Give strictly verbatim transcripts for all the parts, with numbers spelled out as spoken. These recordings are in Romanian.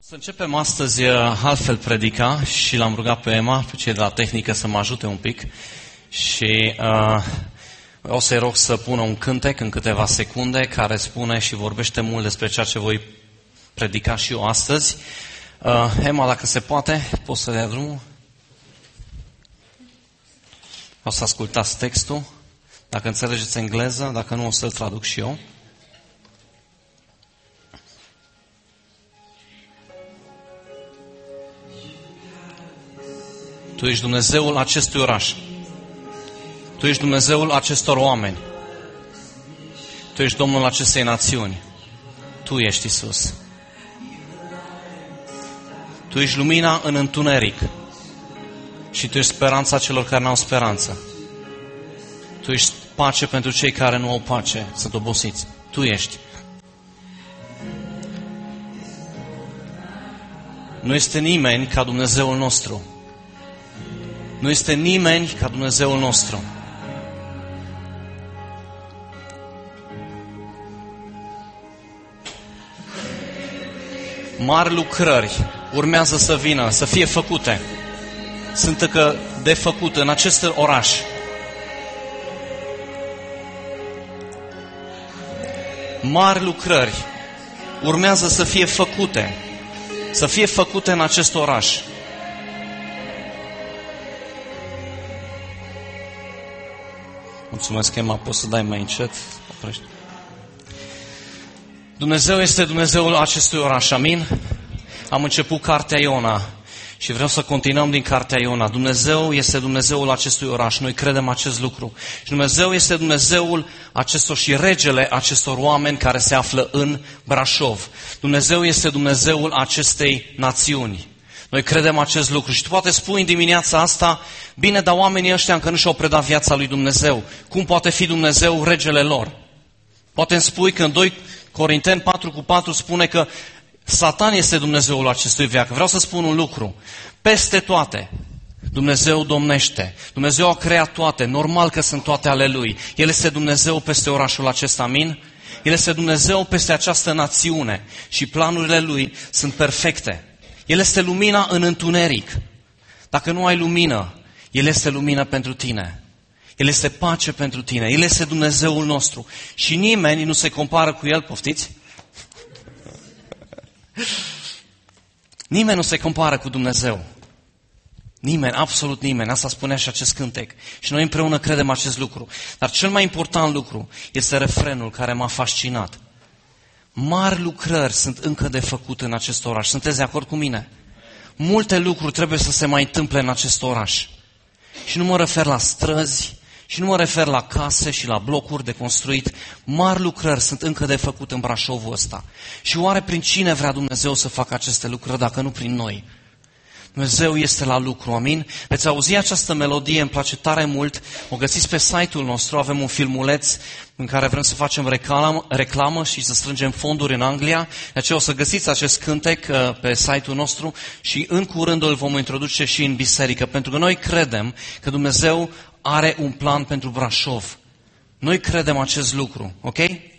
Să începem astăzi altfel predica și l-am rugat pe Emma, pe cei de la tehnică, să mă ajute un pic și uh, o să-i rog să pună un cântec în câteva secunde care spune și vorbește mult despre ceea ce voi predica și eu astăzi. Uh, Emma, dacă se poate, poți să dea drumul? O să ascultați textul, dacă înțelegeți engleză, dacă nu o să-l traduc și eu. Tu ești Dumnezeul acestui oraș. Tu ești Dumnezeul acestor oameni. Tu ești Domnul acestei națiuni. Tu ești Iisus. Tu ești lumina în întuneric. Și Tu ești speranța celor care n-au speranță. Tu ești pace pentru cei care nu au pace, sunt obosiți. Tu ești. Nu este nimeni ca Dumnezeul nostru. Nu este nimeni ca Dumnezeul nostru. Mari lucrări urmează să vină, să fie făcute. Sunt încă de făcut în acest oraș. Mari lucrări urmează să fie făcute. Să fie făcute în acest oraș. Mulțumesc, Emma, poți să dai mai încet? Oprește. Dumnezeu este Dumnezeul acestui oraș, amin? Am început cartea Iona și vreau să continuăm din cartea Iona. Dumnezeu este Dumnezeul acestui oraș, noi credem acest lucru. Și Dumnezeu este Dumnezeul acestor și regele acestor oameni care se află în Brașov. Dumnezeu este Dumnezeul acestei națiuni. Noi credem acest lucru și tu poate spui în dimineața asta, bine, dar oamenii ăștia încă nu și-au predat viața lui Dumnezeu. Cum poate fi Dumnezeu regele lor? Poate îmi spui că în doi Corinteni patru cu patru spune că Satan este Dumnezeul acestui veac. Vreau să spun un lucru. Peste toate, Dumnezeu domnește. Dumnezeu a creat toate. Normal că sunt toate ale Lui. El este Dumnezeu peste orașul acesta, amin? El este Dumnezeu peste această națiune și planurile Lui sunt perfecte. El este lumina în întuneric. Dacă nu ai lumină, El este lumină pentru tine. El este pace pentru tine. El este Dumnezeul nostru. Și nimeni nu se compară cu El, poftiți? Nimeni nu se compară cu Dumnezeu. Nimeni, absolut nimeni. Asta spunea și acest cântec. Și noi împreună credem acest lucru. Dar cel mai important lucru este refrenul care m-a fascinat. Mari lucrări sunt încă de făcut în acest oraș. Sunteți de acord cu mine? Multe lucruri trebuie să se mai întâmple în acest oraș. Și nu mă refer la străzi, și nu mă refer la case și la blocuri de construit. Mari lucrări sunt încă de făcut în Brașovul ăsta. Și oare prin cine vrea Dumnezeu să facă aceste lucruri, dacă nu prin noi? Dumnezeu este la lucru, amin? Veți auzi această melodie, îmi place tare mult. O găsiți pe site-ul nostru, avem un filmuleț în care vrem să facem reclamă, reclamă și să strângem fonduri în Anglia. De aceea o să găsiți acest cântec uh, pe site-ul nostru și în curând îl vom introduce și în biserică. Pentru că noi credem că Dumnezeu are un plan pentru Brașov. Noi credem acest lucru, ok?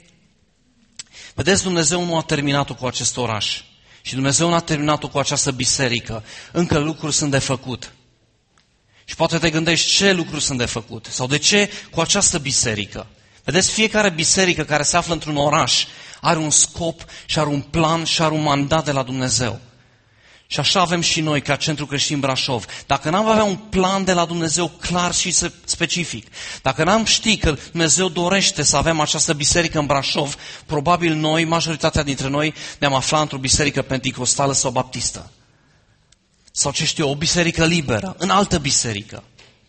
Vedeți, Dumnezeu nu a terminat-o cu acest oraș. Și Dumnezeu n-a terminat-o cu această biserică. Încă lucruri sunt de făcut. Și poate te gândești ce lucruri sunt de făcut. Sau de ce cu această biserică. Vedeți, fiecare biserică care se află într-un oraș are un scop și are un plan și are un mandat de la Dumnezeu. Și așa avem și noi ca Centru Creștin Brașov. Dacă n-am avea un plan de la Dumnezeu clar și specific, dacă n-am ști că Dumnezeu dorește să avem această biserică în Brașov, probabil noi, majoritatea dintre noi, ne-am aflat într-o biserică penticostală sau baptistă. Sau ce știu, o biserică liberă, în altă biserică.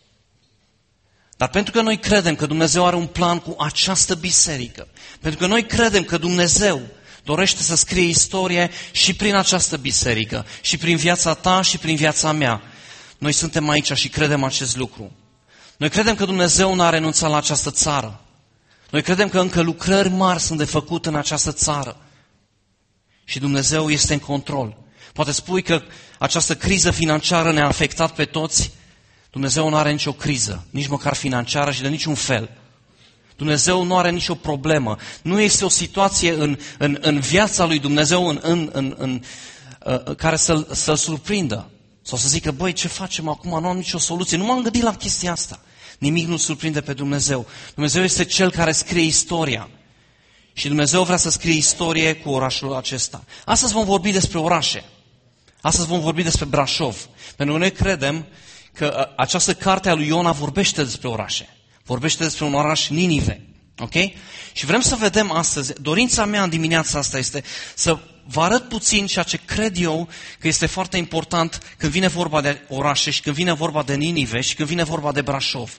Dar pentru că noi credem că Dumnezeu are un plan cu această biserică, pentru că noi credem că Dumnezeu dorește să scrie istorie și prin această biserică, și prin viața ta și prin viața mea. Noi suntem aici și credem acest lucru. Noi credem că Dumnezeu n-a renunțat la această țară. Noi credem că încă lucrări mari sunt de făcut în această țară. Și Dumnezeu este în control. Poate spui că această criză financiară ne-a afectat pe toți. Dumnezeu nu are nicio criză, nici măcar financiară și de niciun fel. Dumnezeu nu are nicio problemă. Nu este o situație în, în, în viața lui Dumnezeu, în, în, în, în care să-l, să-l surprindă. Sau să zică, băi, ce facem acum? Nu am nicio soluție. Nu m-am gândit la chestia asta. Nimic nu surprinde pe Dumnezeu. Dumnezeu este Cel care scrie istoria. Și Dumnezeu vrea să scrie istorie cu orașul acesta. Astăzi vom vorbi despre orașe. Astăzi vom vorbi despre Brașov. Pentru că noi credem că această carte a lui Iona vorbește despre orașe. Vorbește despre un oraș, Ninive. Ok? Și vrem să vedem astăzi, dorința mea în dimineața asta este să vă arăt puțin ceea ce cred eu că este foarte important când vine vorba de orașe și când vine vorba de Ninive și când vine vorba de Brașov.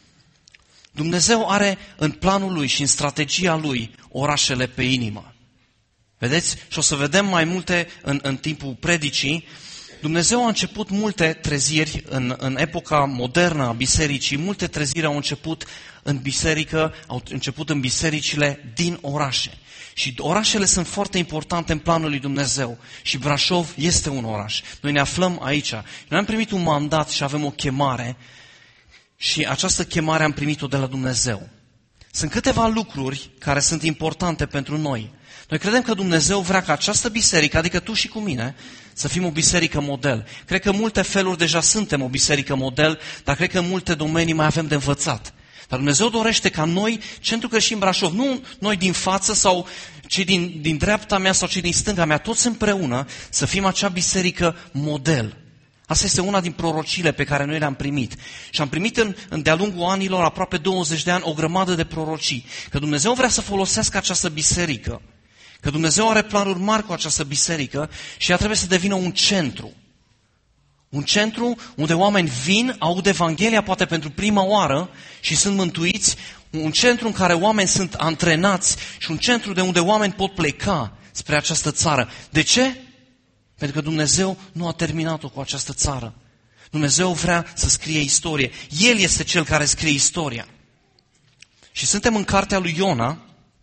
Dumnezeu are în planul Lui și în strategia Lui orașele pe inimă. Vedeți? Și o să vedem mai multe în, în timpul predicii. Dumnezeu a început multe treziri în, în epoca modernă a bisericii, multe treziri au început în biserică, au început în bisericile din orașe. Și orașele sunt foarte importante în planul lui Dumnezeu. Și Brașov este un oraș. Noi ne aflăm aici. Noi am primit un mandat și avem o chemare și această chemare am primit-o de la Dumnezeu. Sunt câteva lucruri care sunt importante pentru noi. Noi credem că Dumnezeu vrea ca această biserică, adică tu și cu mine, să fim o biserică model. Cred că în multe feluri deja suntem o biserică model, dar cred că în multe domenii mai avem de învățat. Dar Dumnezeu dorește ca noi, Centrul Creștin Brașov, nu noi din față sau cei din, din dreapta mea sau cei din stânga mea, toți împreună să fim acea biserică model. Asta este una din prorociile pe care noi le-am primit. Și am primit în, în de-a lungul anilor, aproape douăzeci de ani, o grămadă de prorocii. Că Dumnezeu vrea să folosească această biserică. Că Dumnezeu are planuri mari cu această biserică și ea trebuie să devină un centru. Un centru unde oameni vin, aud Evanghelia poate pentru prima oară și sunt mântuiți. Un centru în care oameni sunt antrenați și un centru de unde oameni pot pleca spre această țară. De ce? Pentru că Dumnezeu nu a terminat-o cu această țară. Dumnezeu vrea să scrie istorie. El este Cel care scrie istoria. Și suntem în cartea lui Iona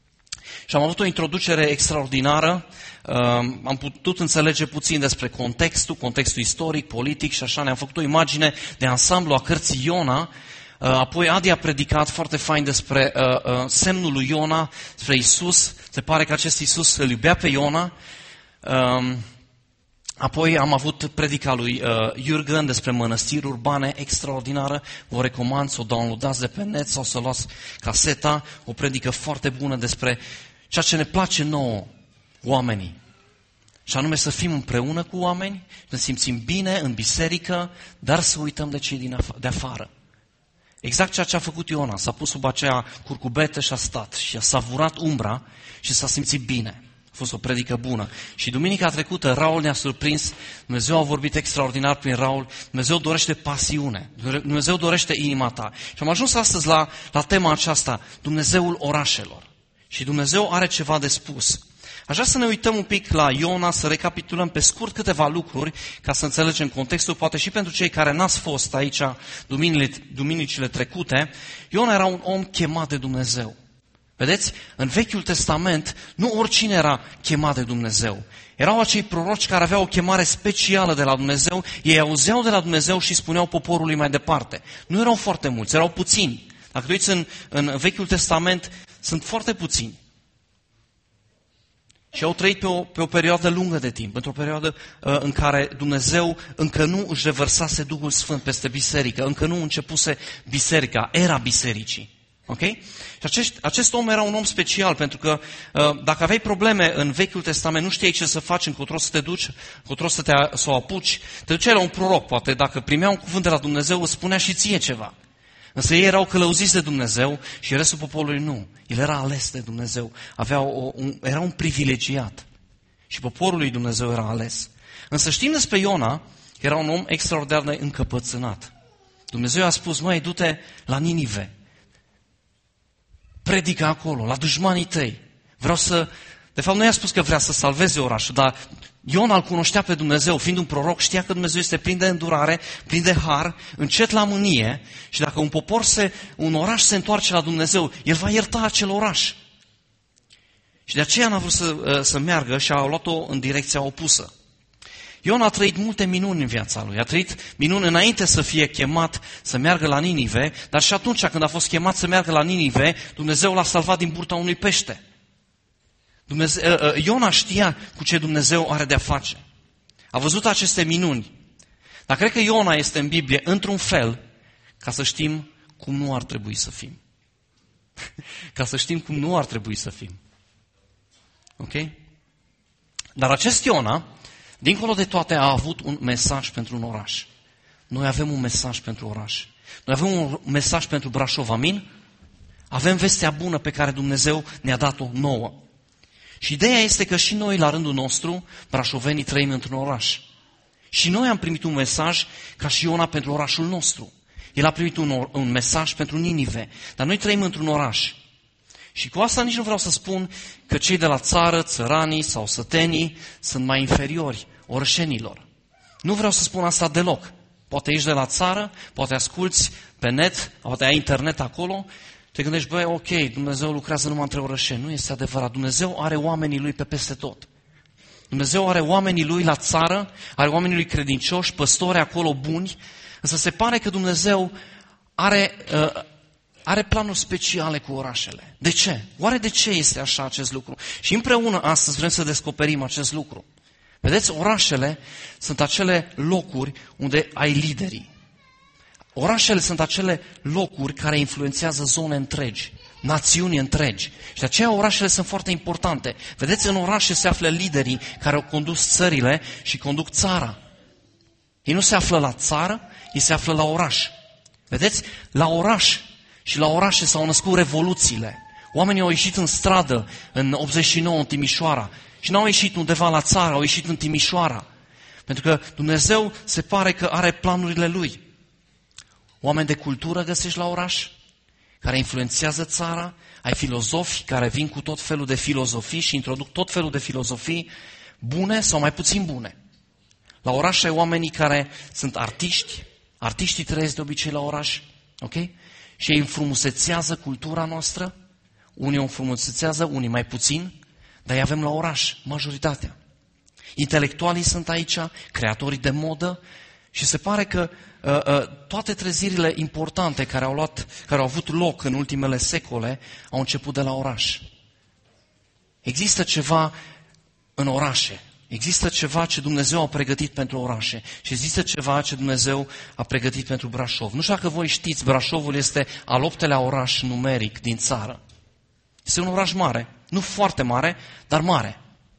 și am avut o introducere extraordinară. Am putut înțelege puțin despre contextul, contextul istoric, politic și așa. Ne-am făcut o imagine de ansamblu a cărții Iona. Apoi Adi a predicat foarte fain despre semnul lui Iona, despre Isus. Se pare că acest Isus îl iubea pe Iona. Apoi am avut predica lui uh, Jurgen despre mănăstiri urbane, extraordinară. Vă recomand să o downloadați de pe net sau să luați caseta. O predică foarte bună despre ceea ce ne place nouă, oamenii. Și anume să fim împreună cu oameni, să ne simțim bine în biserică, dar să uităm de cei din af- de afară. Exact ceea ce a făcut Iona. S-a pus sub aceea curcubetă și a stat și a savurat umbra și s-a simțit bine. A fost o predică bună. Și duminica trecută Raul ne-a surprins, Dumnezeu a vorbit extraordinar prin Raul, Dumnezeu dorește pasiune, Dumnezeu dorește inima ta. Și am ajuns astăzi la, la tema aceasta, Dumnezeul orașelor. Și Dumnezeu are ceva de spus. Aș vrea să ne uităm un pic la Iona, să recapitulăm pe scurt câteva lucruri, ca să înțelegem contextul, poate și pentru cei care n-ați fost aici duminicile, duminicile trecute. Iona era un om chemat de Dumnezeu. Vedeți? În Vechiul Testament, nu oricine era chemat de Dumnezeu. Erau acei proroci care aveau o chemare specială de la Dumnezeu, ei auzeau de la Dumnezeu și spuneau poporului mai departe. Nu erau foarte mulți, erau puțini. Dacă te uiți în, în Vechiul Testament, sunt foarte puțini. Și au trăit pe o, pe o perioadă lungă de timp, într-o perioadă uh, în care Dumnezeu încă nu își revărsase Duhul Sfânt peste biserică, încă nu începuse biserica, era bisericii. Ok? Și acest, acest om era un om special, pentru că uh, dacă aveai probleme în Vechiul Testament, nu știai ce să faci, încotro să te duci, încotro să, te, să o apuci, te duceai la un proroc, poate dacă primea un cuvânt de la Dumnezeu, îți spunea și ție ceva. Însă ei erau călăuziți de Dumnezeu și restul poporului nu. El era ales de Dumnezeu, avea o, un, era un privilegiat și poporul lui Dumnezeu era ales. Însă știm despre Iona că era un om extraordinar de încăpățânat. Dumnezeu a spus, măi, du-te la Ninive. Predică acolo, la dușmanii tăi. Vreau să... De fapt, nu i-a spus că vrea să salveze orașul, dar Iona îl cunoștea pe Dumnezeu, fiind un proroc, știa că Dumnezeu este plin de îndurare, plin de har, încet la mânie și dacă un popor, se, un oraș se întoarce la Dumnezeu, el va ierta acel oraș. Și de aceea n-a vrut să, să meargă și a luat-o în direcția opusă. Iona a trăit multe minuni în viața lui. A trăit minuni înainte să fie chemat să meargă la Ninive, dar și atunci când a fost chemat să meargă la Ninive, Dumnezeu l-a salvat din burta unui pește. Dumnezeu, Iona știa cu ce Dumnezeu are de-a face. A văzut aceste minuni. Dar cred că Iona este în Biblie într-un fel ca să știm cum nu ar trebui să fim. Ca să știm cum nu ar trebui să fim. Ok? Dar acest Iona, dincolo de toate, a avut un mesaj pentru un oraș. Noi avem un mesaj pentru oraș. Noi avem un mesaj pentru Brașov, amin? Avem vestea bună pe care Dumnezeu ne-a dat-o nouă. Și ideea este că și noi, la rândul nostru, brașovenii, trăim într-un oraș. Și noi am primit un mesaj ca și Iona pentru orașul nostru. El a primit un, or- un mesaj pentru Ninive. Dar noi trăim într-un oraș. Și cu asta nici nu vreau să spun că cei de la țară, țăranii sau sătenii, sunt mai inferiori orășenilor. Nu vreau să spun asta deloc. Poate ești de la țară, poate asculți pe net, poate ai internet acolo, te gândești, băi, ok, Dumnezeu lucrează numai între orășeni. Nu este adevărat. Dumnezeu are oamenii Lui pe peste tot. Dumnezeu are oamenii Lui la țară, are oamenii Lui credincioși, păstori acolo buni, însă se pare că Dumnezeu are, uh, are planuri speciale cu orașele. De ce? Oare de ce este așa acest lucru? Și împreună astăzi vrem să descoperim acest lucru. Vedeți, orașele sunt acele locuri unde ai liderii. Orașele sunt acele locuri care influențează zone întregi, națiuni întregi. Și de aceea orașele sunt foarte importante. Vedeți, în orașe se află liderii care au condus țările și conduc țara. Ei nu se află la țară, ei se află la oraș. Vedeți, la oraș și la orașe s-au născut revoluțiile. Oamenii au ieșit în stradă în optzeci și nouă în Timișoara și n-au ieșit undeva la țară, au ieșit în Timișoara. Pentru că Dumnezeu se pare că are planurile Lui. Oameni de cultură găsești la oraș, care influențează țara, ai filozofi care vin cu tot felul de filozofii și introduc tot felul de filozofii bune sau mai puțin bune. La oraș ai oamenii care sunt artiști, artiștii trăiesc de obicei la oraș, ok? Și ei înfrumusețează cultura noastră, unii o înfrumusețează, unii mai puțin, dar îi avem la oraș, majoritatea. Intelectualii sunt aici, creatorii de modă și se pare că uh, uh, toate trezirile importante care au, luat, care au avut loc în ultimele secole au început de la oraș. Există ceva în orașe. Există ceva ce Dumnezeu a pregătit pentru orașe și există ceva ce Dumnezeu a pregătit pentru Brașov. Nu știu dacă voi știți, Brașovul este al optelea oraș numeric din țară. Este un oraș mare, nu foarte mare, dar mare.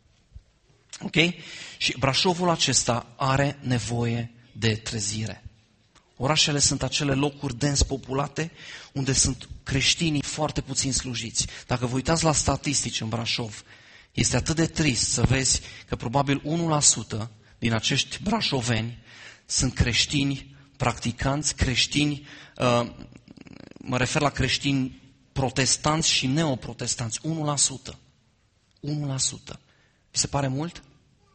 Ok? Și Brașovul acesta are nevoie de trezire. Orașele sunt acele locuri dens populate unde sunt creștinii foarte puțin slujiți. Dacă vă uitați la statistici în Brașov, este atât de trist să vezi că probabil unu la sută din acești brașoveni sunt creștini practicanți, creștini, uh, mă refer la creștini protestanți și neoprotestanți, unu la sută. unu la sută. Mi se pare mult?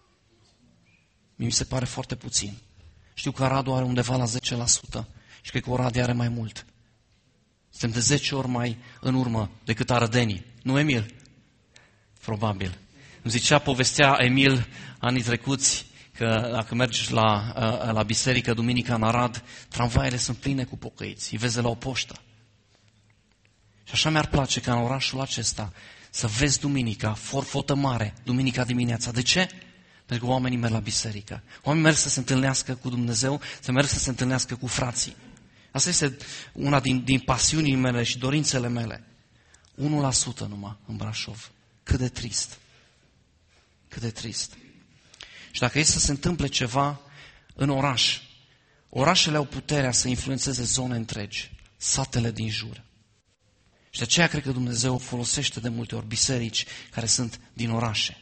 Mi se pare foarte puțin. Știu că Aradu are undeva la zece la sută și cred că Oradea are mai mult. Suntem de zece ori mai în urmă decât arădenii. Nu, Emil? Probabil. Îmi zicea, povestea Emil anii trecuți că dacă mergi la, la biserică duminica în Arad, tramvaiele sunt pline cu pocăiți. Îi vezi de la o poștă. Și așa mi-ar place ca în orașul acesta să vezi duminica, forfotă mare, duminica dimineața. De ce? Pentru că oamenii merg la biserică. Oamenii merg să se întâlnească cu Dumnezeu, să merg să se întâlnească cu frații. Asta este una din, din pasiunile mele și dorințele mele. unu la sută numai în Brașov. Cât de trist. Cât de trist. Și dacă e să se întâmple ceva în oraș, orașele au puterea să influențeze zone întregi, satele din jur. Și de aceea cred că Dumnezeu folosește de multe ori biserici care sunt din orașe.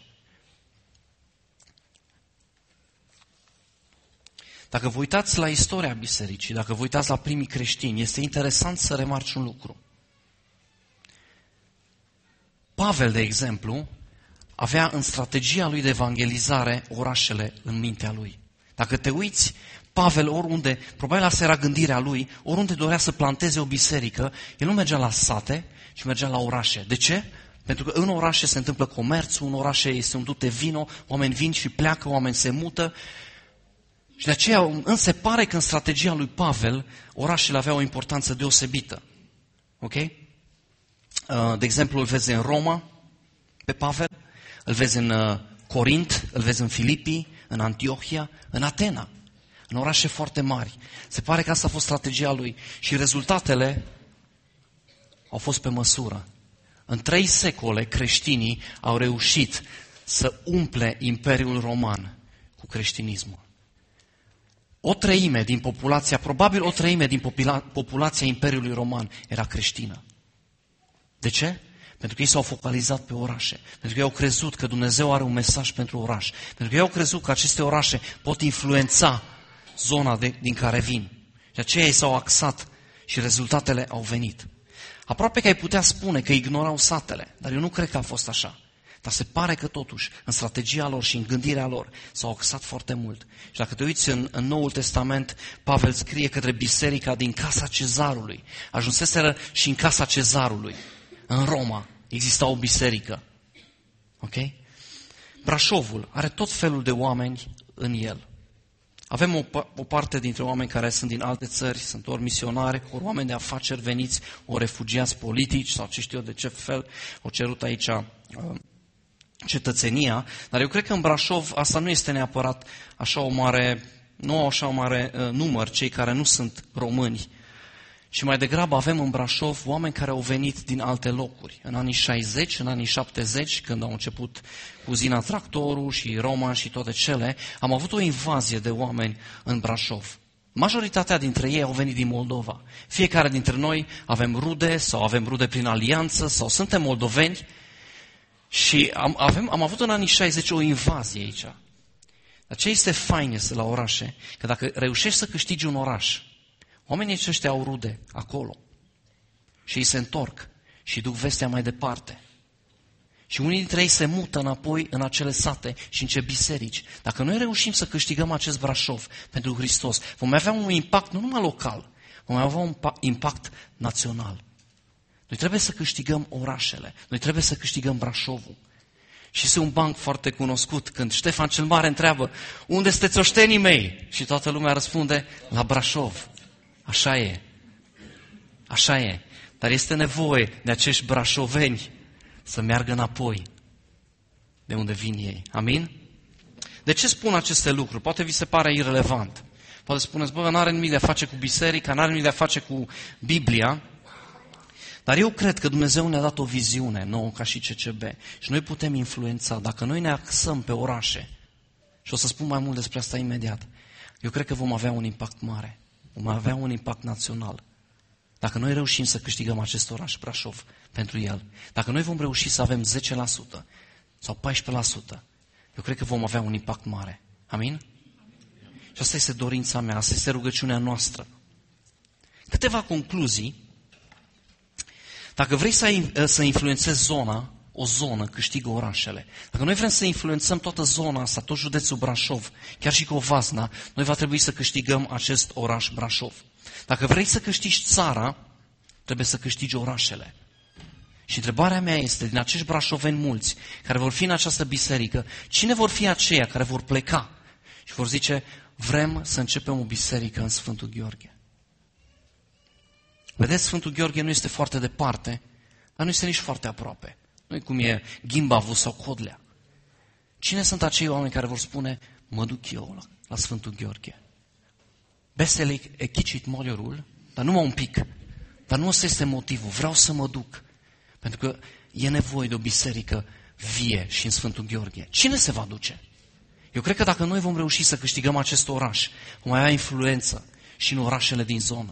Dacă vă uitați la istoria bisericii, dacă vă uitați la primii creștini, este interesant să remarci un lucru. Pavel, de exemplu, avea în strategia lui de evangelizare orașele în mintea lui. Dacă te uiți, Pavel oriunde, probabil asta era gândirea lui, oriunde dorea să planteze o biserică, el nu mergea la sate, ci mergea la orașe. De ce? Pentru că în orașe se întâmplă comerțul, în orașe este umplut de vino, oameni vin și pleacă, oameni se mută. Și de aceea, îmi se pare că în strategia lui Pavel, orașele aveau o importanță deosebită. Ok? De exemplu, îl vezi în Roma, pe Pavel, îl vezi în Corint, îl vezi în Filipii, în Antiohia, în Atena, în orașe foarte mari. Se pare că asta a fost strategia lui și rezultatele au fost pe măsură. În trei secole creștinii au reușit să umple Imperiul Roman cu creștinismul. O treime din populația, probabil o treime din popula- populația Imperiului Roman era creștină. De ce? Pentru că ei s-au focalizat pe orașe. Pentru că ei au crezut că Dumnezeu are un mesaj pentru oraș. Pentru că ei au crezut că aceste orașe pot influența zona de, din care vin. De aceea ei s-au axat și rezultatele au venit. Aproape că ai putea spune că ignorau satele, dar eu nu cred că a fost așa. Dar se pare că totuși, în strategia lor și în gândirea lor, s-au axat foarte mult. Și dacă te uiți în, în Noul Testament, Pavel scrie către biserica din casa Cezarului. Ajunseseră și în casa Cezarului. În Roma exista o biserică. Ok? Brașovul are tot felul de oameni în el. Avem o, o parte dintre oameni care sunt din alte țări, sunt ori misionari, ori oameni de afaceri veniți, ori refugiați politici sau ce știu eu de ce fel, au cerut aici uh, cetățenia. Dar eu cred că în Brașov asta nu este neapărat așa o mare, nu așa o mare uh, număr, cei care nu sunt români. Și mai degrabă avem în Brașov oameni care au venit din alte locuri. În anii șaizeci, în anii șaptezeci, când au început cu uzina Tractorul și Roma și toate cele, am avut o invazie de oameni în Brașov. Majoritatea dintre ei au venit din Moldova. Fiecare dintre noi avem rude sau avem rude prin alianță sau suntem moldoveni și am, avem, am avut în anii șaizeci o invazie aici. Dar ce este fain este la orașe? Că dacă reușești să câștigi un oraș, oamenii aceștia au rude acolo și ei se întorc și duc vestea mai departe. Și unii dintre ei se mută înapoi în acele sate și încep biserici. Dacă noi reușim să câștigăm acest Brașov pentru Hristos, vom avea un impact nu numai local, vom avea un impact național. Noi trebuie să câștigăm orașele, noi trebuie să câștigăm Brașovul. Și este un banc foarte cunoscut, când Ștefan cel Mare întreabă, unde sunteți oștenii mei? Și toată lumea răspunde, la Brașov. Așa e. Așa e. Dar este nevoie de acești brașoveni să meargă înapoi de unde vin ei. Amin? De ce spun aceste lucruri? Poate vi se pare irelevant. Poate spuneți, bă, n-are nimic de a face cu biserica, n-are nimic de a face cu Biblia. Dar eu cred că Dumnezeu ne-a dat o viziune nouă ca și C C B. Și noi putem influența. Dacă noi ne axăm pe orașe, și o să spun mai mult despre asta imediat, eu cred că vom avea un impact mare. Vom avea un impact național. Dacă noi reușim să câștigăm acest oraș, Brașov, pentru el, dacă noi vom reuși să avem zece la sută sau paisprezece la sută, eu cred că vom avea un impact mare. Amin? Și asta este dorința mea, asta este rugăciunea noastră. Câteva concluzii. Dacă vrei să, să influențezi zona, o zonă câștigă orașele. Dacă noi vrem să influențăm toată zona asta, tot județul Brașov, chiar și Covasna, noi va trebui să câștigăm acest oraș Brașov. Dacă vrei să câștigi țara, trebuie să câștigi orașele. Și întrebarea mea este, din acești brașoveni mulți, care vor fi în această biserică, cine vor fi aceia care vor pleca și vor zice, vrem să începem o biserică în Sfântul Gheorghe. Vedeți, Sfântul Gheorghe nu este foarte departe, dar nu este nici foarte aproape. Nu e cum e Gimbavu sau Codlea. Cine sunt acei oameni care vor spune, mă duc eu la, la Sfântul Gheorghe? Beselic e chicit moliorul, dar numai un pic. Dar nu ăsta este motivul, vreau să mă duc. Pentru că e nevoie de o biserică vie și în Sfântul Gheorghe. Cine se va duce? Eu cred că dacă noi vom reuși să câștigăm acest oraș, vom avea influență și în orașele din zonă.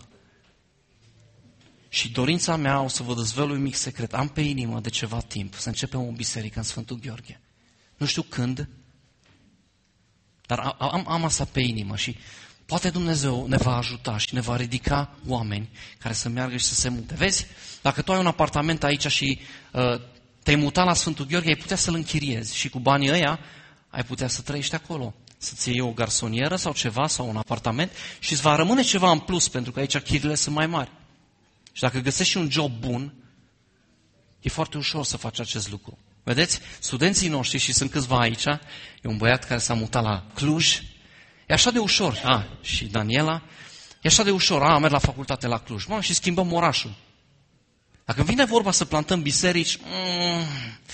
Și dorința mea, o să vă dezvălui un mic secret, am pe inimă de ceva timp să începem o biserică în Sfântul Gheorghe. Nu știu când, dar am, am asta pe inimă și poate Dumnezeu ne va ajuta și ne va ridica oameni care să meargă și să se mute. Vezi, dacă tu ai un apartament aici și uh, te-ai mutat la Sfântul Gheorghe, ai putea să-l închiriezi și cu banii ăia ai putea să trăiești acolo. Să-ți iei o garsonieră sau ceva, sau un apartament și îți va rămâne ceva în plus, pentru că aici chirile sunt mai mari. Și dacă găsești un job bun, e foarte ușor să faci acest lucru. Vedeți, studenții noștri, și sunt câțiva aici, e un băiat care s-a mutat la Cluj, e așa de ușor, a, și Daniela, e așa de ușor, a, merg la facultate la Cluj, mă, și schimbăm orașul. Dacă vine vorba să plantăm biserici, mm,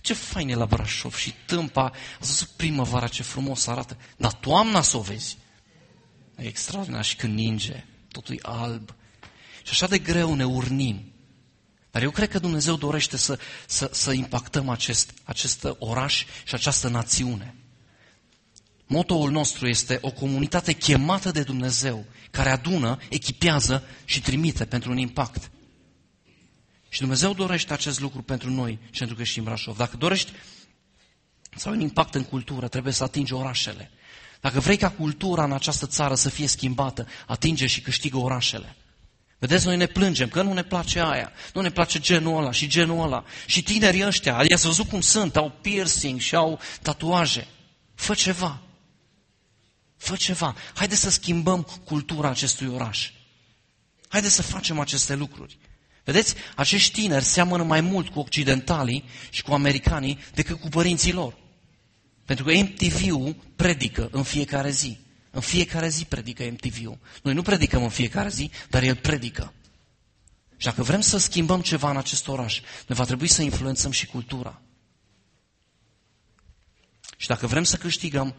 Ce fain e la Brașov și Tâmpa, ați văzut primăvara ce frumos arată, dar toamna să o vezi. E extraordinar și când ninge, totul e alb. Și așa de greu ne urnim. Dar eu cred că Dumnezeu dorește să, să, să impactăm acest, acest oraș și această națiune. Motoul nostru este o comunitate chemată de Dumnezeu, care adună, echipează și trimite pentru un impact. Și Dumnezeu dorește acest lucru pentru noi și pentru creștini în Brașov. Dacă dorești să ai un impact în cultură, trebuie să atingi orașele. Dacă vrei ca cultura în această țară să fie schimbată, atinge și câștigă orașele. Vedeți, noi ne plângem că nu ne place aia, nu ne place genul ăla și genul ăla. Și tinerii ăștia, i-ați văzut cum sunt, au piercing și au tatuaje. Fă ceva. Fă ceva. Haide să schimbăm cultura acestui oraș. Haide să facem aceste lucruri. Vedeți, acești tineri seamănă mai mult cu occidentalii și cu americanii decât cu părinții lor. Pentru că M T V-ul predică în fiecare zi. În fiecare zi predică M T V-ul. Noi nu predicăm în fiecare zi, dar el predică. Și dacă vrem să schimbăm ceva în acest oraș, noi va trebui să influențăm și cultura. Și dacă vrem să câștigăm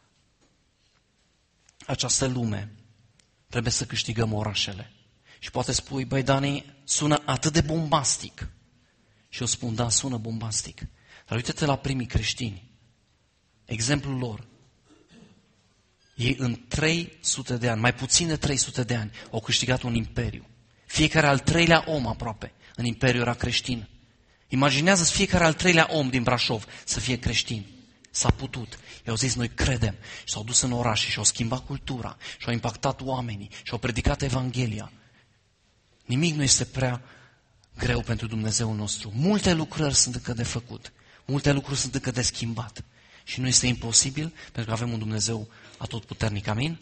această lume, trebuie să câștigăm orașele. Și poate spui, băi Dani, sună atât de bombastic. Și eu spun, da, sună bombastic. Dar uite-te la primii creștini. Exemplul lor. Ei în trei sute de ani, mai puțin de trei sute de ani, au câștigat un imperiu. Fiecare al treilea om aproape în imperiu era creștin. Imaginează-ți fiecare al treilea om din Brașov să fie creștin. S-a putut. I-au zis, noi credem. Și s-au dus în oraș și au schimbat cultura. Și au impactat oamenii. Și au predicat Evanghelia. Nimic nu este prea greu pentru Dumnezeul nostru. Multe lucrări sunt încă de făcut. Multe lucruri sunt încă de schimbat. Și nu este imposibil, pentru că avem un Dumnezeu atotputernic. Amin?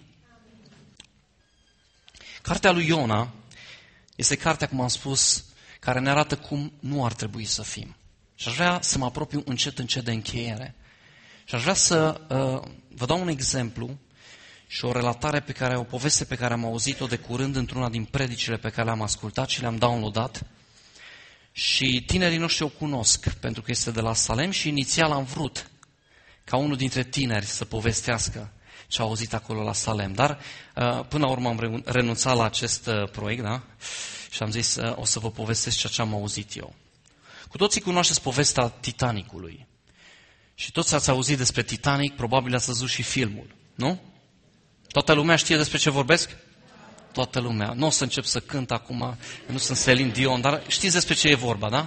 Cartea lui Iona este cartea, cum am spus, care ne arată cum nu ar trebui să fim. Și aș vrea să mă apropiu încet, încet de încheiere. Și aș vrea să uh, vă dau un exemplu și o relatare pe care, o poveste pe care am auzit-o de curând într-una din predicile pe care le-am ascultat și le-am downloadat. Și tinerii noștri o cunosc, pentru că este de la Salem și inițial am vrut ca unul dintre tineri să povestească ce a auzit acolo la Salem. Dar uh, până la urmă am renunțat la acest uh, proiect, da? Și am zis, uh, o să vă povestesc ceea ce am auzit eu. Cu toții cunoașteți povestea Titanicului. Și toți ați auzit despre Titanic, probabil ați văzut și filmul, nu? Toată lumea știe despre ce vorbesc? Toată lumea. Nu o să încep să cânt acum, nu sunt Celine Dion, dar știți despre ce e vorba, da?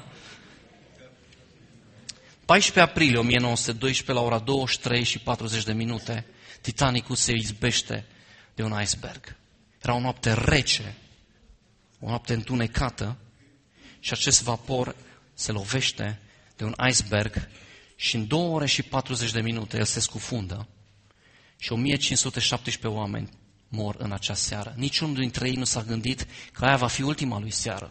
paisprezece aprilie o mie nouă sute doisprezece, la ora douăzeci și trei și patruzeci de minute, Titanicul se izbește de un iceberg. Era o noapte rece, o noapte întunecată și acest vapor se lovește de un iceberg și în două ore și patruzeci de minute el se scufundă și o mie cinci sute șaptesprezece oameni mor în acea seară. Niciunul dintre ei nu s-a gândit că aia va fi ultima lui seară.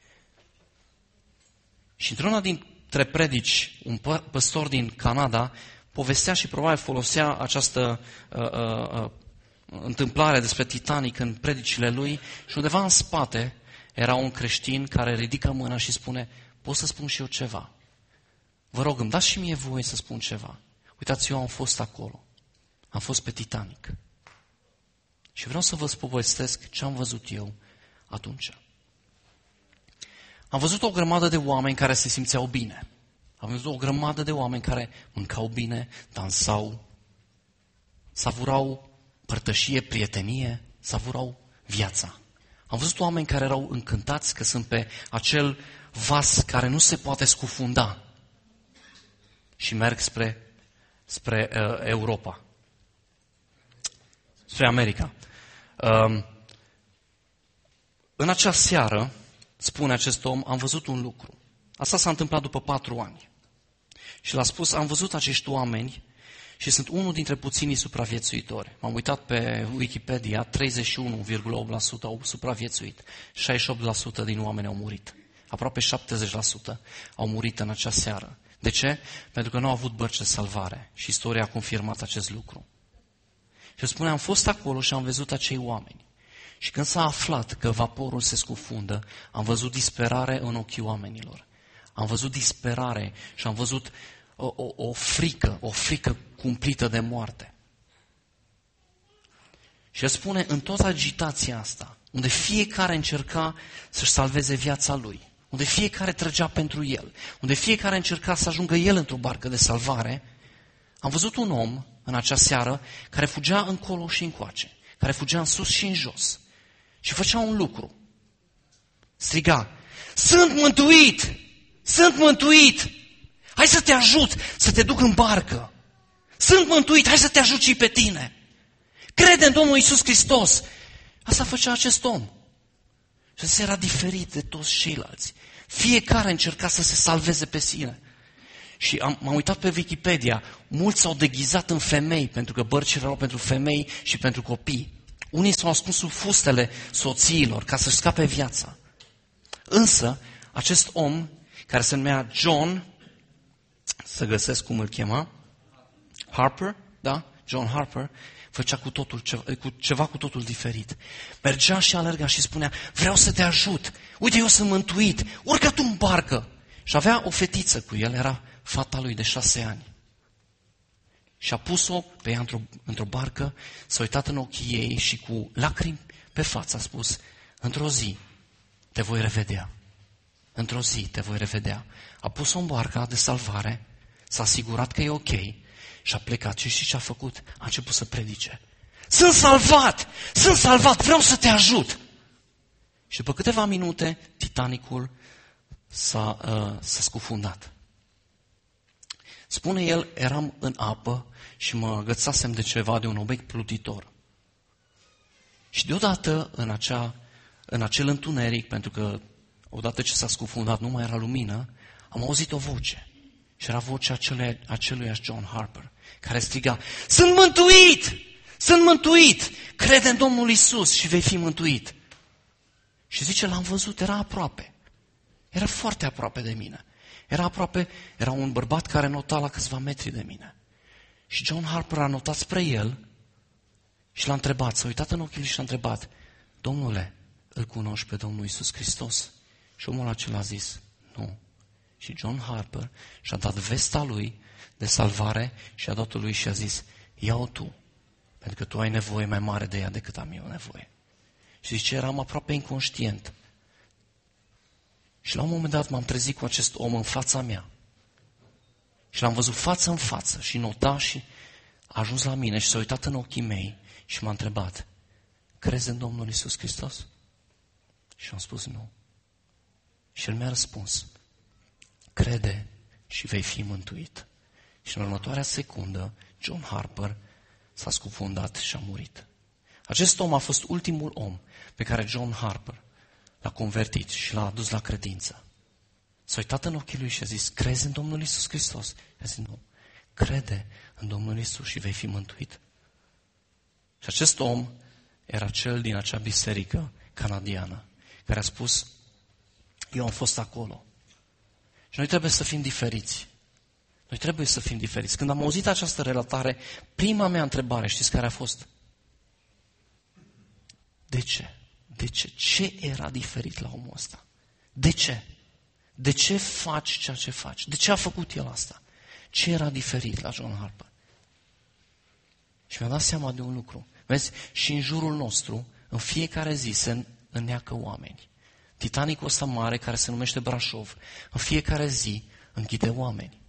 Și într-una dintre predici, un păstor din Canada povestea și probabil folosea această uh, uh, întâmplare despre Titanic în predicile lui și undeva în spate era un creștin care ridică mâna și spune, pot să spun și eu ceva? Vă rog, îmi dați și mie voie să spun ceva. Uitați, eu am fost acolo. Am fost pe Titanic. Și vreau să vă povestesc ce am văzut eu atunci. Am văzut o grămadă de oameni care se simțeau bine. Am văzut o grămadă de oameni care mâncau bine, dansau, savurau părtășie, prietenie, savurau viața. Am văzut oameni care erau încântați că sunt pe acel vas care nu se poate scufunda și merg spre, spre uh, Europa, spre America. Uh, în acea seară, spune acest om, am văzut un lucru. Asta s-a întâmplat după patru ani. Și l-a spus, am văzut acești oameni și sunt unul dintre puținii supraviețuitori. M-am uitat pe Wikipedia, treizeci și unu virgulă opt la sută au supraviețuit, șaizeci și opt la sută din oameni au murit. Aproape șaptezeci la sută au murit în acea seară. De ce? Pentru că nu au avut bărci de salvare. Și istoria a confirmat acest lucru. Și spune, am fost acolo și am văzut acei oameni. Și când s-a aflat că vaporul se scufundă, am văzut disperare în ochii oamenilor. Am văzut disperare și am văzut o, o, o frică, o frică cumplită de moarte. Și el spune, în toată agitația asta, unde fiecare încerca să-și salveze viața lui, unde fiecare trăgea pentru el, unde fiecare încerca să ajungă el într-o barcă de salvare, am văzut un om în acea seară care fugea încolo și încoace, care fugea în sus și în jos și făcea un lucru. Striga, sunt mântuit! Sunt mântuit! Hai să te ajut să te duc în barcă! Sunt mântuit! Hai să te ajut și pe tine! Crede în Domnul Iisus Hristos! Asta făcea acest om. Și ăsta era diferit de toți ceilalți. Fiecare încerca să se salveze pe sine. Și am, m-am uitat pe Wikipedia. Mulți s-au deghizat în femei, pentru că bărcile erau pentru femei și pentru copii. Unii s-au ascuns sub fustele soțiilor ca să-și scape viața. Însă, acest om, care se numea John, să găsesc cum îl chema, Harper, da? John Harper, făcea cu, totul ceva, cu ceva cu totul diferit. Mergea și alerga și spunea, vreau să te ajut, uite eu sunt mântuit, urcă tu în barcă. Și avea o fetiță cu el, era fata lui de șase ani. Și a pus-o pe ea într-o, într-o barcă, s-a uitat în ochii ei și cu lacrimi pe față a spus, într-o zi te voi revedea. Într-o zi te voi revedea. A pus-o în barca de salvare, s-a asigurat că e ok și a plecat. Și știi ce a făcut? A început să predice. Sunt salvat! Sunt salvat! Vreau să te ajut! Și după câteva minute, Titanicul s-a, uh, s-a scufundat. Spune el, eram în apă și mă agățasem de ceva, de un obiect plutitor. Și deodată, în, acea, în acel întuneric, pentru că odată ce s-a scufundat nu mai era lumină, am auzit o voce. Și era vocea acelui, aceluiași John Harper, care striga, sunt mântuit! Sunt mântuit! Crede în Domnul Iisus și vei fi mântuit. Și zice, l-am văzut, era aproape. Era foarte aproape de mine. Era aproape, era un bărbat care nota la câțiva metri de mine. Și John Harper a notat spre el și l-a întrebat, s-a uitat în ochii lui și l-a întrebat, Domnule, îl cunoști pe Domnul Iisus Hristos? Și omul acela a zis, nu. Și John Harper și-a dat vesta lui de salvare și a dat-o lui și a zis, ia-o tu, pentru că tu ai nevoie mai mare de ea decât am eu nevoie. Și zice, eram aproape inconștient. Și la un moment dat m-am trezit cu acest om în fața mea. Și l-am văzut față în față și nota și a ajuns la mine și s-a uitat în ochii mei și m-a întrebat, crezi în Domnul Iisus Hristos? Și am spus nu. Și el mi-a răspuns, crede și vei fi mântuit. Și în următoarea secundă, John Harper s-a scufundat și a murit. Acest om a fost ultimul om pe care John Harper l-a convertit și l-a adus la credință. S-a uitat în ochii lui și a zis, crezi în Domnul Iisus Hristos? I-a zis, nu. Crede în Domnul Iisus și vei fi mântuit. Și acest om era cel din acea biserică canadiană care a spus, eu am fost acolo. Și noi trebuie să fim diferiți. Noi trebuie să fim diferiți. Când am auzit această relatare, prima mea întrebare, știți care a fost? De ce? De ce? Ce era diferit la omul ăsta? De ce? De ce faci ceea ce faci? De ce a făcut el asta? Ce era diferit la John Harper? Și mi-am dat seama de un lucru. Vezi, și în jurul nostru, în fiecare zi se înneacă oameni. Titanicul ăsta mare, care se numește Brașov, în fiecare zi închide oameni.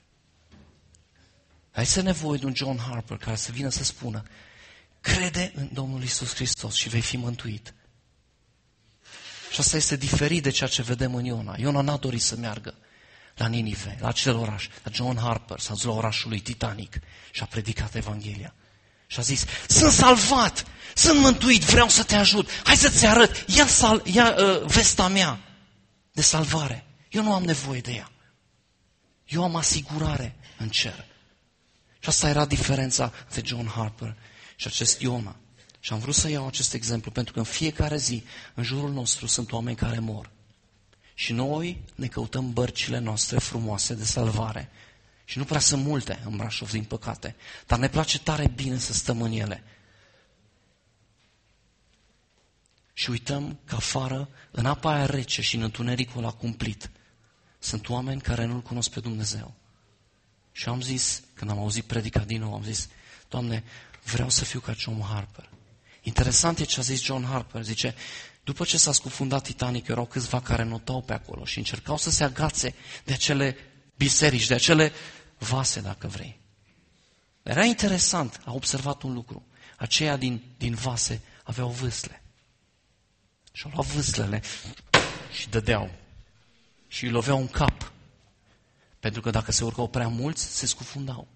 Ai să nevoie de un John Harper care să vină să spună, crede în Domnul Iisus Hristos și vei fi mântuit. Și asta este diferit de ceea ce vedem în Iona. Iona n-a dorit să meargă la Ninive, la acel oraș, la John Harper, s-a dus la orașul lui Titanic și a predicat Evanghelia. Și a zis, sunt salvat, sunt mântuit, vreau să te ajut, hai să-ți arăt, ia, sal, ia uh, vesta mea de salvare. Eu nu am nevoie de ea. Eu am asigurare în cer. Și asta era diferența între John Harper și acest Iona. Și am vrut să iau acest exemplu, pentru că în fiecare zi, în jurul nostru, sunt oameni care mor. Și noi ne căutăm bărcile noastre frumoase de salvare. Și nu prea sunt multe în Brașov, din păcate, dar ne place tare bine să stăm în ele. Și uităm că afară, în apa aia rece și în întunericul ăla cumplit, Sunt oameni care nu-L cunosc pe Dumnezeu. Și am zis, când am auzit predica din nou, am zis, Doamne, vreau să fiu ca John Harper. Interesant e ce a zis John Harper. Zice, după ce s-a scufundat Titanic, erau câțiva care notau pe acolo și încercau să se agațe de acele biserici, de acele vase, dacă vrei. Era interesant, a observat un lucru. Aceia din, din vase aveau vâsle. Și-au luat vâslele și dădeau. Și îi loveau în cap. Pentru că dacă se urcau prea mulți, se scufundau.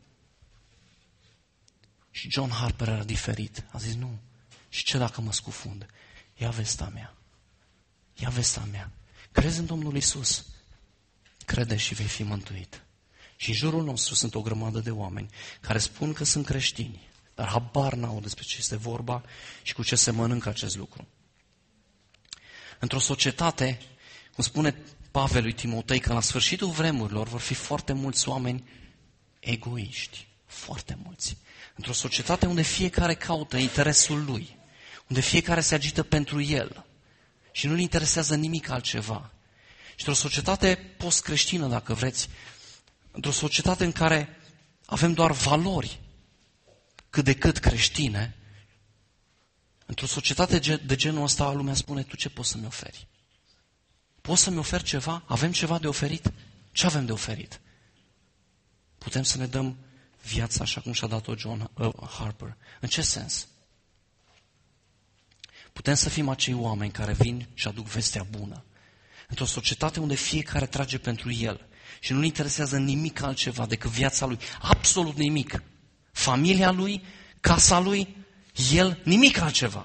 Și John Harper era diferit. A zis, nu. Și ce dacă mă scufund? Ia vesta mea. Ia vesta mea. Crezi în Domnul Iisus? Crede și vei fi mântuit. Și în jurul nostru sunt o grămadă de oameni care spun că sunt creștini, dar habar n-au despre ce este vorba și cu ce se mănâncă acest lucru. Într-o societate, cum spune Pavel lui Timotei, că la sfârșitul vremurilor vor fi foarte mulți oameni egoiști. Foarte mulți. Într-o societate unde fiecare caută interesul lui, unde fiecare se agită pentru el și nu-l interesează nimic altceva. Și într-o societate post-creștină, dacă vreți, într-o societate în care avem doar valori cât de cât creștine, într-o societate de genul ăsta, lumea spune, tu ce poți să-mi oferi? Poți să-mi oferi ceva? Avem ceva de oferit? Ce avem de oferit? Putem să ne dăm viața așa cum și-a dat-o John Harper. În ce sens? Putem să fim acei oameni care vin și aduc vestea bună. Într-o societate unde fiecare trage pentru el și nu-l interesează nimic altceva decât viața lui, absolut nimic. Familia lui, casa lui, el, nimic altceva.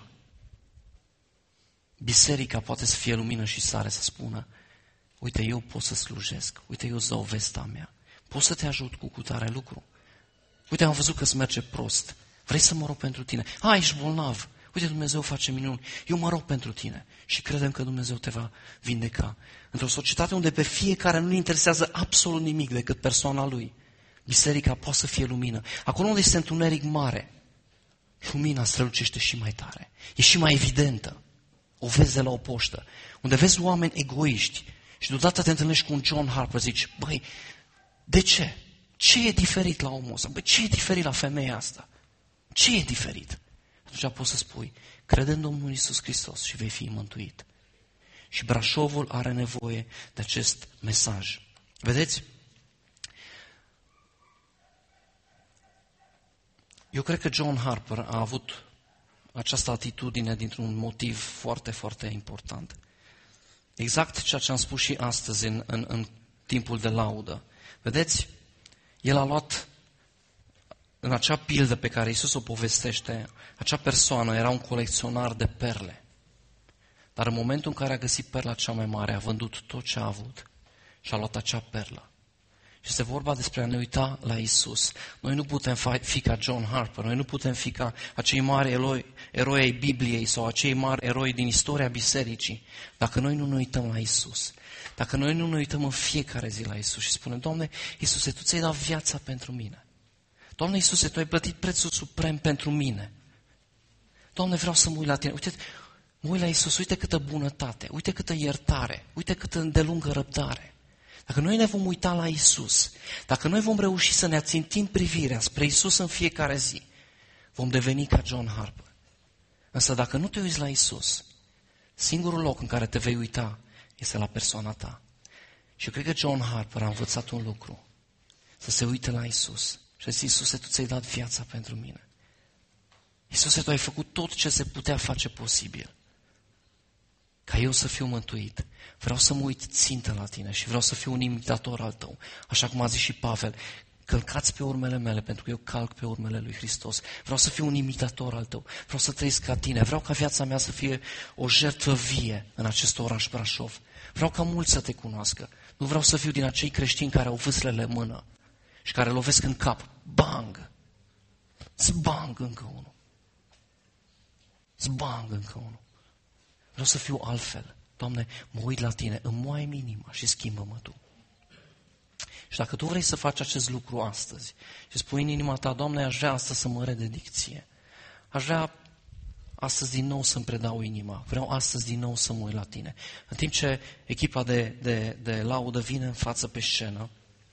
Biserica poate să fie lumină și sare, să spună, uite, eu pot să slujesc, uite, eu îți dau vestea mea, pot să te ajut cu cutare lucru. Uite, am văzut că îți merge prost, vrei să mă rog pentru tine? A, ești bolnav, uite, Dumnezeu face minuni, eu mă rog pentru tine și credem că Dumnezeu te va vindeca. Într-o societate unde pe fiecare nu-i interesează absolut nimic decât persoana lui, biserica poate să fie lumină. Acolo unde este întuneric mare, lumina strălucește și mai tare, e și mai evidentă. O vezi de la o poștă, unde vezi oameni egoiști și deodată te întâlnești cu un John Harper, zici, băi, de ce? Ce e diferit la omul ăsta? Băi, ce e diferit la femeia asta? Ce e diferit? Atunci poți să spui, crede în Domnul Iisus Hristos și vei fi mântuit. Și Brașovul are nevoie de acest mesaj. Vedeți? Eu cred că John Harper a avut această atitudine dintr-un motiv foarte, foarte important. Exact ceea ce am spus și astăzi în, în, în timpul de laudă. Vedeți? El a luat în acea pildă pe care Iisus o povestește, acea persoană era un colecționar de perle. Dar în momentul în care a găsit perla cea mai mare, a vândut tot ce a avut și a luat acea perlă. Și este vorba despre a ne uita la Iisus. Noi nu putem fi ca John Harper, noi nu putem fi ca acei mari eroi, eroi ai Bibliei sau acei mari eroi din istoria bisericii, dacă noi nu ne uităm la Iisus. Dacă noi nu ne uităm în fiecare zi la Iisus și spunem, Doamne, Iisuse, Tu ți-ai dat viața pentru mine. Doamne Iisuse, Tu ai plătit prețul suprem pentru mine. Doamne, vreau să mă uit la Tine. Uite, mă uit la Iisus, uite câtă bunătate, uite câtă iertare, uite câtă îndelungă răbdare. Dacă noi ne vom uita la Iisus, dacă noi vom reuși să ne ațintim privirea spre Iisus în fiecare zi, vom deveni ca John Harper. Însă dacă nu te uiți la Iisus, singurul loc în care te vei uita este la persoana ta. Și eu cred că John Harper a învățat un lucru, să se uite la Iisus și să zice, Iisuse, Tu ți-ai dat viața pentru mine. Iisuse, Tu ai făcut tot ce se putea face posibil ca eu să fiu mântuit. Vreau să mă uit țintă la Tine și vreau să fiu un imitator al Tău. Așa cum a zis și Pavel, călcați pe urmele mele, pentru că eu calc pe urmele lui Hristos. Vreau să fiu un imitator al Tău. Vreau să trăiesc ca Tine. Vreau ca viața mea să fie o jertfă vie în acest oraș Brașov. Vreau ca mulți să Te cunoască. Nu vreau să fiu din acei creștini care au vâslele în mână și care lovesc în cap. Bang! Zbang încă unul. Zbang încă unul. Vreau să fiu altfel. Doamne, mă uit la Tine, înmoaie-mi inima și schimbă-mă Tu. Și dacă Tu vrei să faci acest lucru astăzi și spui în inima ta, Doamne, aș vrea astăzi să mă rededic Ție. Aș vrea astăzi din nou să-mi predau inima. Vreau astăzi din nou să mă uit la tine. În timp ce echipa de, de, de laudă vine în față pe scenă,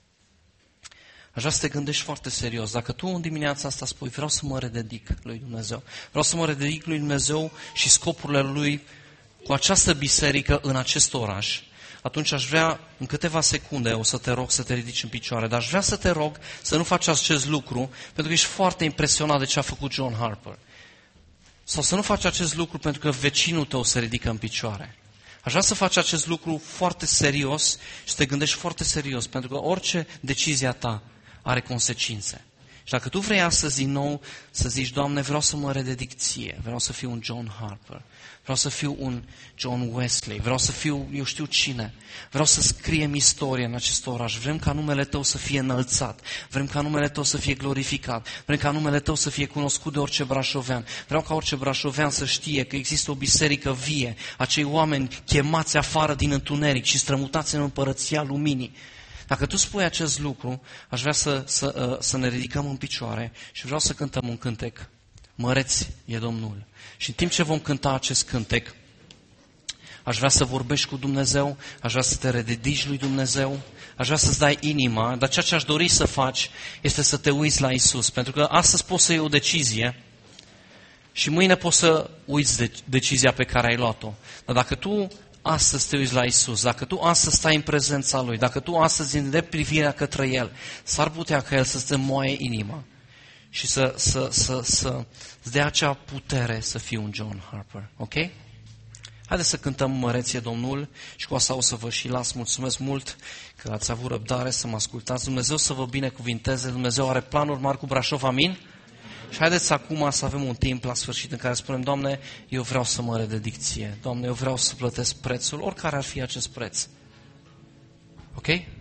aș vrea să te gândești foarte serios. Dacă tu în dimineața asta spui, vreau să mă rededic lui Dumnezeu, vreau să mă rededic lui Dumnezeu și scopurile lui cu această biserică în acest oraș, atunci aș vrea, în câteva secunde, o să te rog să te ridici în picioare, dar aș vrea să te rog să nu faci acest lucru, pentru că ești foarte impresionat de ce a făcut John Harper. Sau să nu faci acest lucru pentru că vecinul tău se ridică în picioare. Aș vrea să faci acest lucru foarte serios și să te gândești foarte serios, pentru că orice decizie a ta are consecințe. Și dacă tu vrei astăzi din nou să zici, Doamne, vreau să mă rededic ție, vreau să fiu un John Harper, vreau să fiu un John Wesley, vreau să fiu, eu știu cine, vreau să scriem istorie în acest oraș, vrem ca numele tău să fie înălțat, vrem ca numele tău să fie glorificat, vrem ca numele tău să fie cunoscut de orice brașovean, vreau ca orice brașovean să știe că există o biserică vie, acei oameni chemați afară din întuneric și strămutați în împărăția luminii. Dacă tu spui acest lucru, aș vrea să, să, să ne ridicăm în picioare și vreau să cântăm un cântec. Măreți e Domnul. Și în timp ce vom cânta acest cântec, aș vrea să vorbești cu Dumnezeu, aș vrea să te rededici lui Dumnezeu, aș vrea să-ți dai inima, dar ceea ce aș dori să faci este să te uiți la Isus. Pentru că astăzi poți să iei o decizie și mâine poți să uiți de decizia pe care ai luat-o. Dar dacă tu astăzi te uiți la Isus, dacă tu astăzi stai în prezența Lui, dacă tu astăzi îndrepți privirea către El, s-ar putea ca El să-ți moaie inima și să, să, să, să îți dea acea putere să fii un John Harper. Ok? Haideți să cântăm Măreție Domnul și cu asta o să vă și las. Mulțumesc mult că ați avut răbdare să mă ascultați. Dumnezeu să vă binecuvinteze. Dumnezeu are planuri mari cu Brașov. Amin? Și haideți acum să avem un timp la sfârșit în care spunem, Doamne, eu vreau să mă rededic ție. Doamne, eu vreau să plătesc prețul, oricare ar fi acest preț. Ok?